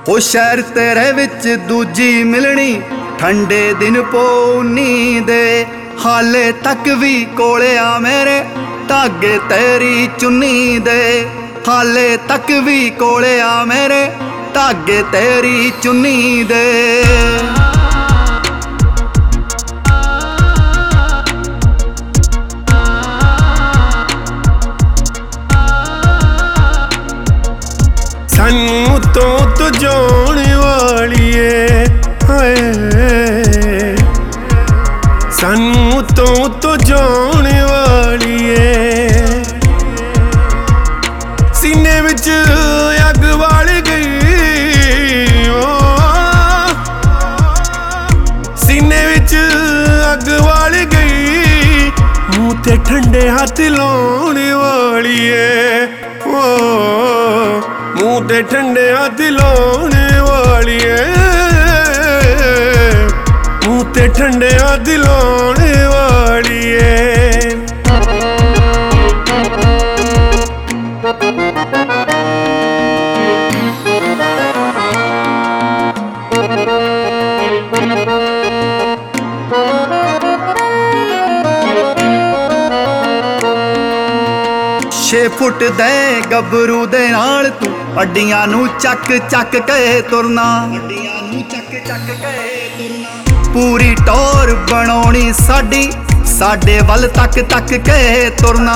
ओ शहर तेरे विच दूजी मिलनी ठंडे दिन पौनी दे, हाले तक भी कोले आ मेरे धागे तेरी चुन्नी दे, हाले तक भी कोले आ मेरे धागे तेरी चुन्नी दे। सानू तो जाने वाली है हाय, सानू तो जाने वाली है। सीने विच अग बाल गई ओ, सीने विच अग बाल गई, मुँह ते ठंडे हाथ लाने वाली है ओ, मुँह ते ठंडे हाथ लाने वाली है, मुँह ते ठंडे हाथ लाने वाली है। छे फुट दे गबरू दे नाल तू अड्डियां नू चक चक के तुरना, पूरी टोर बनाउणी साडी साडे वल तक तक के तुरना।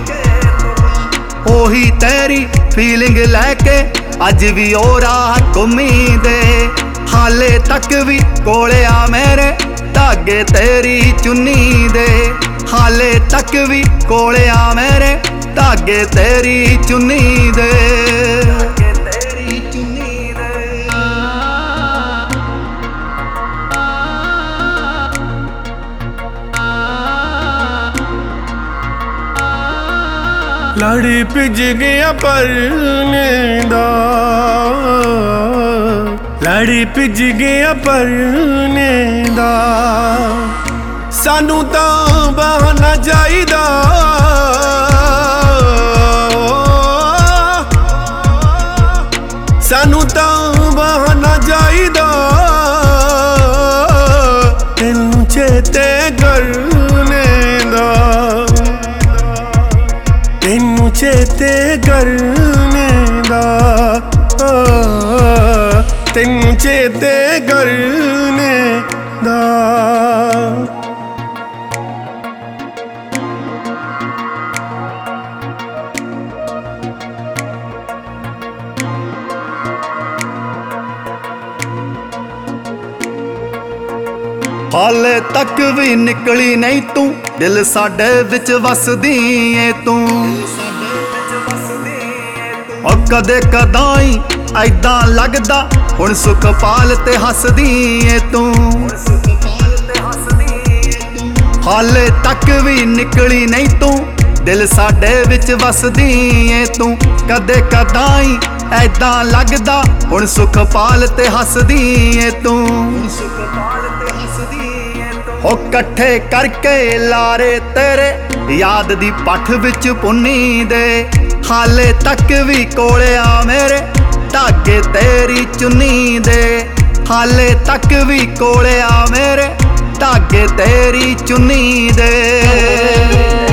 ओही तेरी फीलिंग लैके अज भी ओ राह घुमी दे, हाले तक भी कोले आ मेरे धागे तेरी चुन्नी दे, हाले तक भी कोले आ मेरे धागे तेरी चुन्नी दे। लड़ी भिज गया परने दा, लड़ी भिज गया परने दा, सानू तां बहाना चाहिदा, सानू तां बहाना चाहिदा, तैनू चेते करने दा, तैनू चेते करने दा, तैनू चेते करने दा। हाले तक भी निकली नहीं तू दिल साडे विच वसदी ऐ तू, और कदे कदाई ऐदां लगदा हुण सुखपाल ते हसदी ऐ तू। हाले तक भी निकली नहीं तू दिल साडे विच वसदी ऐ तू, कदे कदाई ऐदां लगदा हुण सुखपाल ते हसदी ऐ तू। हो कट्ठे करके लारे तेरे याद दी पठ विच पुन्नी दे, हाले तक भी कोले आ मेरे धागे तेरी चुन्नी दे, हाले तक भी कोले आ मेरे धागे तेरी चुन्नी दे।